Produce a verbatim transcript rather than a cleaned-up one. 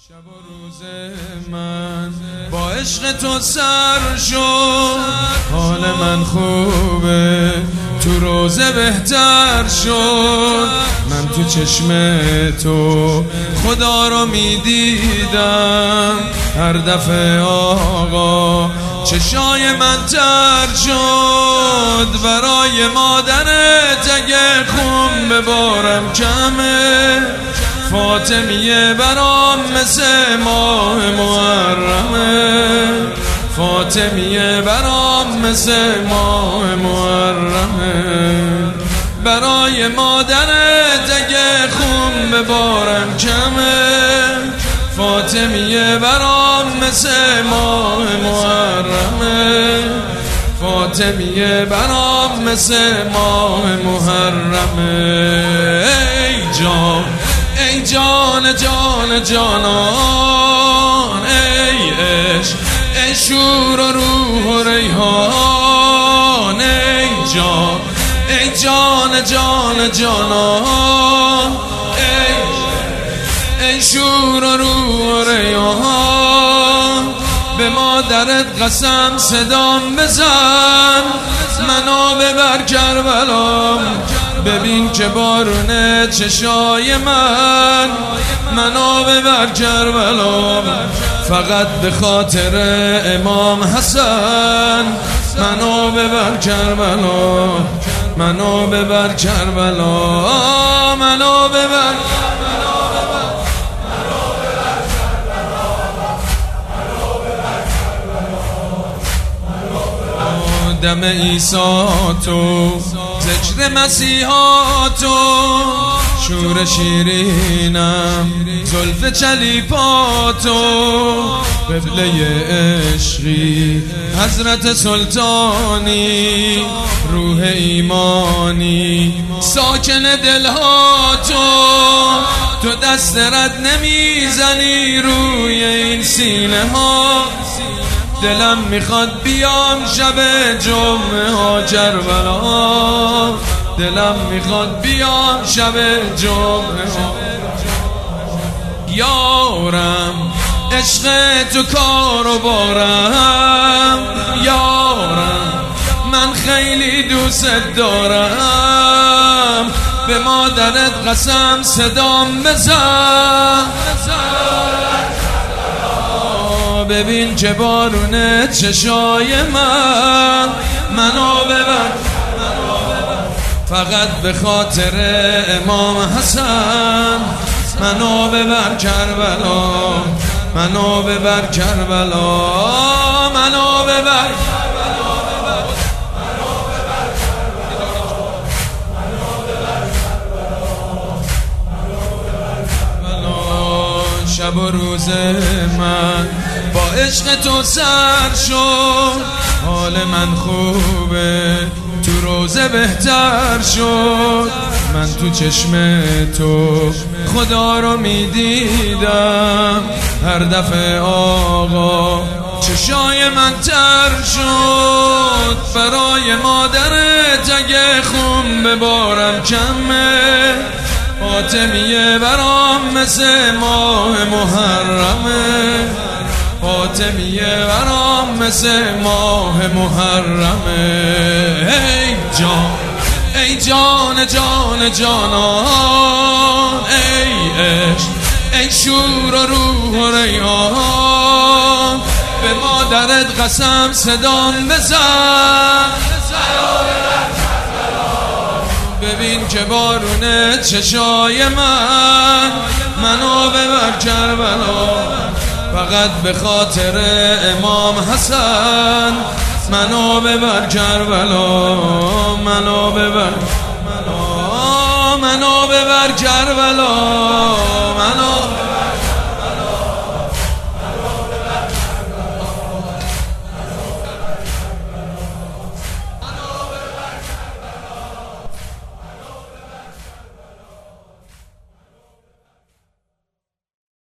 شب و روز من با عشق تو سر شد، حال من خوبه تو روزه بهتر شد. من تو چشم تو خدا رو میدیدم، هر دفعه آقا چشای من تر شد. برای مادرت اگه خون ببارم کمه، فاطمیه برام مثل ماه محرمه. فاطمیه برام مثل ماه محرمه. برای مادرت اگه خون ببارم کمه، فاطمیه برام مثل ماه محرمه. فاطمیه برام مثل ماه محرمه. ای جان ای جان جان جانان، ای عشق ای شور و روح و ریحان. ای جان ای جان جان جانان، ای ای شور و روح و ریحان. به مادرت قسم صدام بزن، منو ببر کربلا. ببین که بارونه چشای من، منو ببر کربلا. فقط به خاطر امام حسن، منو ببر کربلا. منو ببر کربلا. منو ببر دم عیسی تو، ذکر مسیحا تو، شور شیرینم زلف چلیپا تو. قبله عشقی حضرت سلطانی، روح ایمانی ساکن دلها تو. تو دست رد نمیزنی روی این سینه ها، دلم میخواد بیام شب جمعه ها کربلا. دلم میخواد بیام شب جمعه ها. یارم عشق تو کار و بارم، یارم من خیلی دوست دارم. به مادرت قسم صدام بزن، ببین که بارونه چشای من، منو ببر. فقط به خاطر امام حسن، منو ببر کربلا. منو ببر کربلا. منو ببر شب و روز من با عشق تو سر شد، حال من خوبه تو روزه بهتر شد. من تو چشم تو خدا رو میدیدم، هر دفعه آقا چشای من تر شد. برای مادرت اگه خون ببارم کمه، فاطمیه برام مثل ماه محرمه. فاطمیه برام مثل ماه محرمه. ای جان ای جان جان جانان، ای عشق ای شور و روح و ریحان. به مادرت قسم صدام بزن، ببین که بارونه چشای من، منو ببر کربلا. فقط به خاطر امام حسن، منو ببر کربلا. منو ببر منو ببر کربلا.